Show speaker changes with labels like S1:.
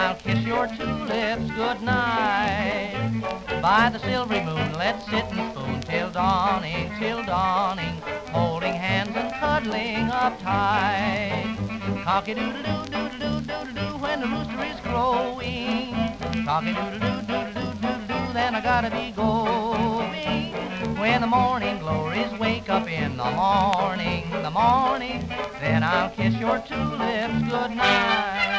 S1: I'll kiss your two lips goodnight. By the silvery moon, let's sit and spoon till dawning, holding hands and cuddling up tight. Cocky-doodle-doo, when the rooster is crowing. Cocky-doodle-doo, then I gotta be going. When the morning glories wake up in the morning, then I'll kiss your two lips goodnight.